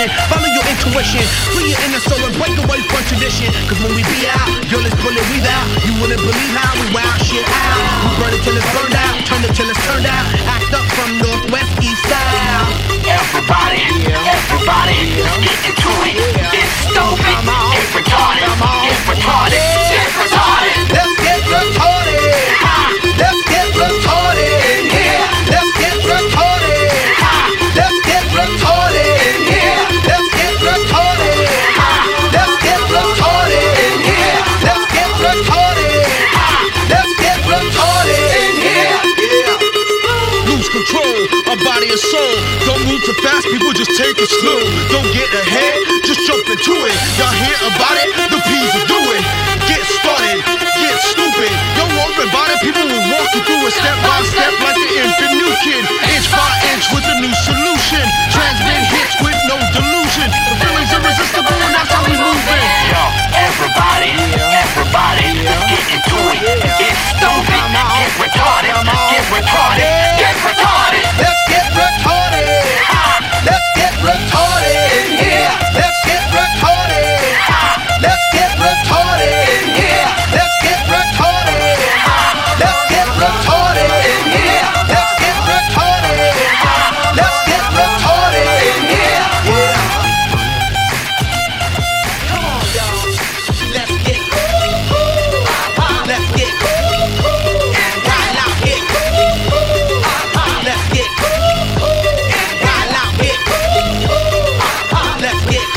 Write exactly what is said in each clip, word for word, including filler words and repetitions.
mission. Follow your intuition, free your inner soul and break away from tradition. Cause when we be out, girl, it's pulling we out. You wouldn't believe how we wow shit out. We burn it till it's burned out, turn it till it's turned out. Act up from northwest, east side. Everybody, everybody, let's get into it. It's stupid, it's retarded, it's retarded, it's retarded. Let's get retarded. Let's get retarded in here. Let's get retarded. Let's get retarded in here. Let's get retarded. Let's get retarded in here. Let's get retarded. Let's get retarded in here. Yeah. Lose control of body and soul. Don't move too fast, people, just take it slow. Don't get ahead, just jump into it. Y'all hear about it? The P's will do it. Get started, get stupid. Don't worry about it, people will walk you through it step by step like the infant new kid. Inch by inch with a new solution. Transmit hits with no delusion. The feeling's irresistible and that's how we move it. Yo, everybody, everybody, let's get into it. It's stupid, it's retarded, get retarded, get retarded. Let's get retarded. Let's get retarded in here. Let's get retarded. Let's get retarded in here. Let's get retarded. Let's get retarded in here. Let's get retarded. Let's get retarded in here. Yeah. Come on, y'all. Let's get. Let's get. And while out here. Let's get. While out here. Let's get.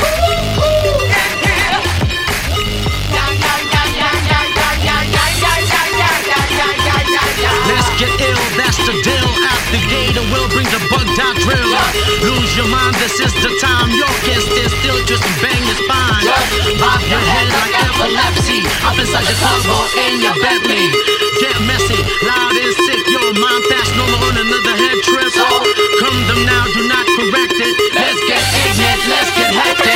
Let's get ill, that's the deal. Out the gate, and we'll bring the bugged out drill. Lose your mind, this is the time. Your can stand still, just bang your spine. Bob your head like epilepsy. Up inside your combo in your Bentley. Get messy, loud and sick. Your mind fast, no more on another head trip. Come them now, do not correct it. Let's get ignorant, let's get hectic.